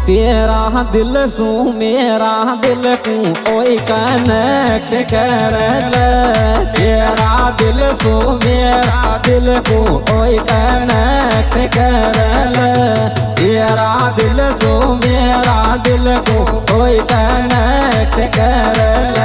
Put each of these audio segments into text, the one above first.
तेरा दिल सू मेरा दिल को कोई कनेक्ट कर ले। तेरा दिल सू मेरा दिल को कोई कनेक्ट कर ले। तेरा दिल सू मेरा दिल को कोई कनेक्ट कर ले।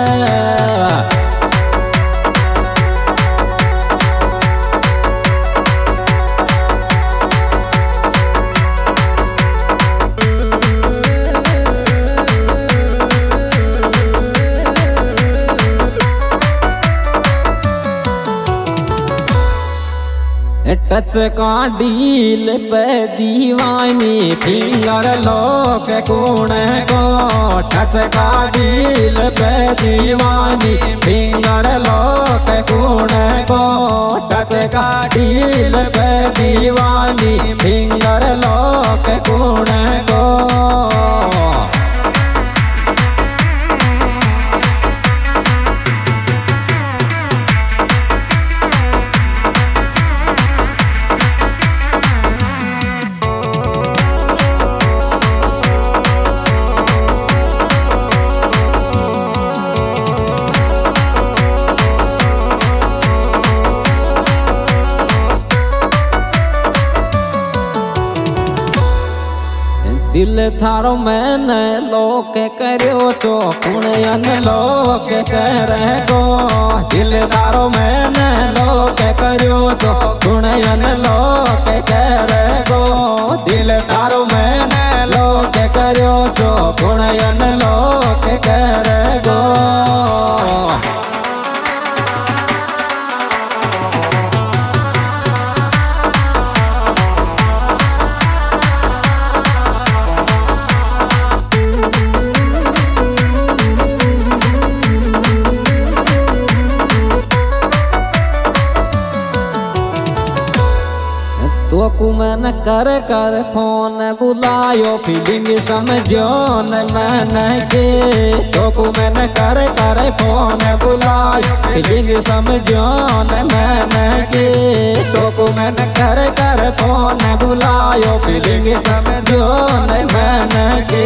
टच का डील पे दीवानी फिंगर लोक कौन को। टच का डील पे दीवानी फिंगर लोक कौन को। टच का डील पे दीवानी फिंगर लोक कौन को। दिल थारो मैंने लोक करो चो कुणयन लोक कर गो। दिल थारो मैंने लोक करो चो कुणयन लोक कर गो। दिल थारो मैंने लोक करो चो कुणयन लोक कर गो। तो कुमन कर कर फोन बुलायो फीलिंग समझो न मन के। तो कुमन कर कर फोन बुलायो फीलिंग समझो न मन के। तो कुमन कर कर फोन बुलायो फीलिंग समझो न मन के।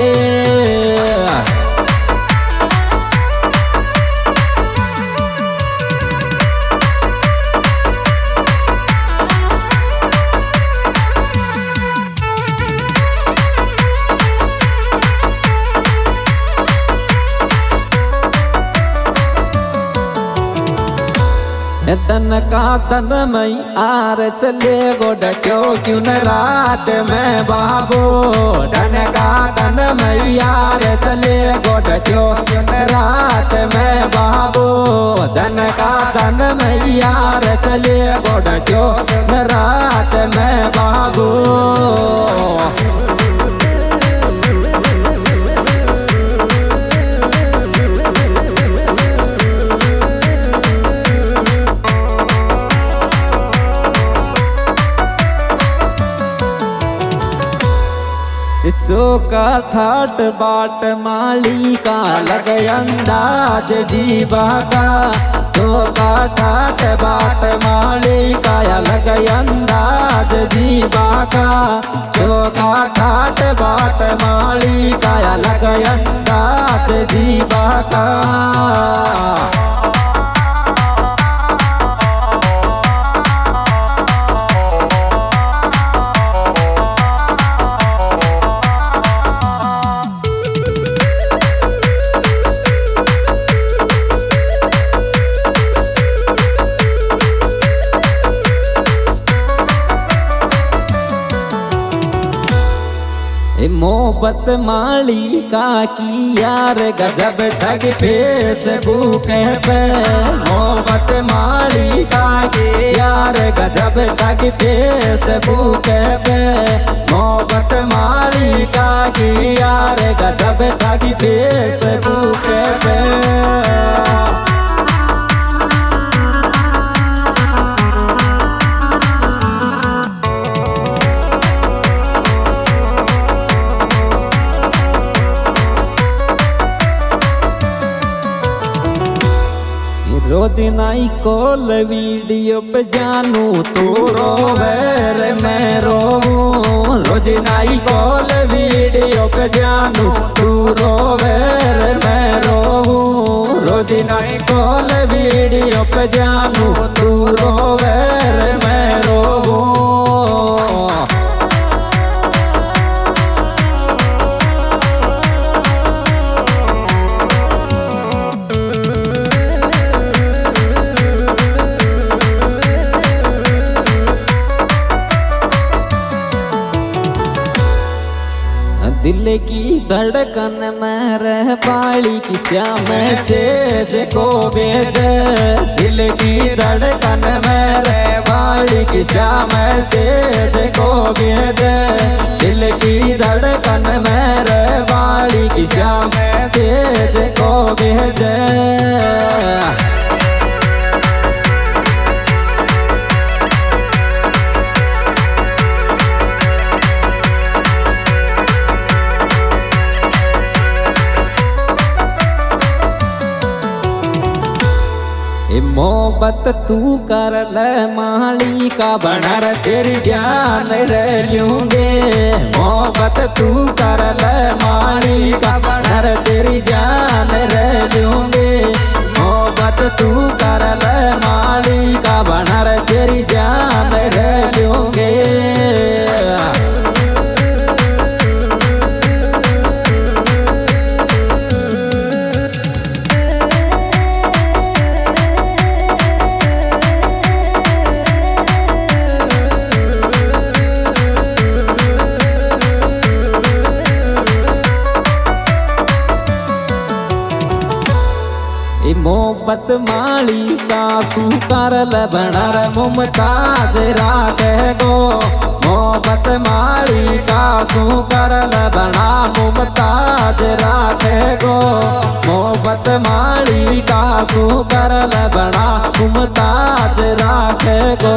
तन का तन मई आर चले गोड क्यों क्यों न रात में बाबू। तन का तन मई आर चले गोड क्यों क्यों न रात में बाबू। तन का तन मई आर चले गोड क्यों न रात में बाबू। चौका ठाट बाट माली का लग अंदाज जीवा का। चौका ठाट बाट माली का लग अंदाज जीवा का। चौका ठाट बाट माली का लग अंदाज जीवा का। मोहब्बत माली का की यार गजब छग फेसबुक पे। मोहब्बत माली का की यार गजब छग फेसबुक पे। मोहब्बत माली का की यार गजब छग फेसबुक पे। रोज नाई कॉल वीडियो पे जानू तू रोवे रे मैं रोऊं। रोज नाई कॉल वीडियो वीडियो पे जानू तू रोवे रे मैं रोऊं। रोजी नहीं कॉल वीडियो पे जानू तू रोवे रे मैं रोऊं। दिल की धड़कन में रह बाली की श्याम से देखो भेद। दिल की धड़कन में रह बाली की श्याम से देखो भेद। दिल की धड़कन में रह बाली की श्याम से देखो भेद। मोहब्बत तू कर ले माली का बनर तेरी जान रह लूंगे। मोहब्बत तू कर ले माली का बनर तेरी जान रह लूंगे। मोहब्बत तू कर ले माली का बनर तेरी जान रह लूंगे। मोहब्बत माली का सुकर बनर मुमताज राखे गो। मोहब्बत माली का सुकर बना मुमताज राखे गो। मोहब्बत माली का सुकर बना मुमताज राखे गो।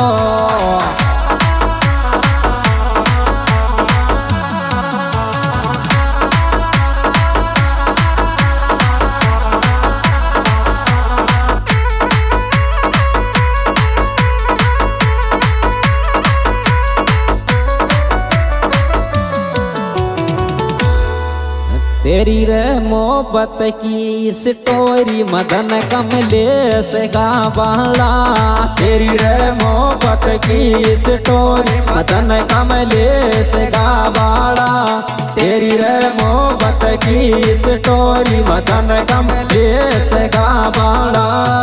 तेरी रे मोहब्बत की स्टोरी मदन कमलेश का बाला। तेरी रे मोहब्बत की स्टोरी मदन कमलेश का बाला। तेरी रे मोहब्बत की स्टोरी मदन कमलेश का बाला।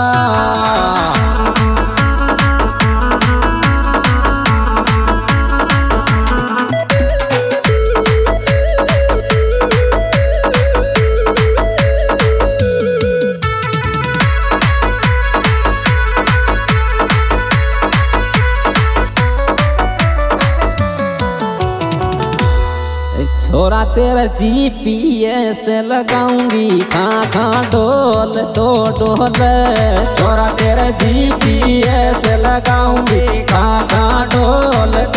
छोरा तेरा GPS लगाऊंगी खां खां डोल तो डोल। छोरा तेरा GPS लगाऊंगी खां खां डोल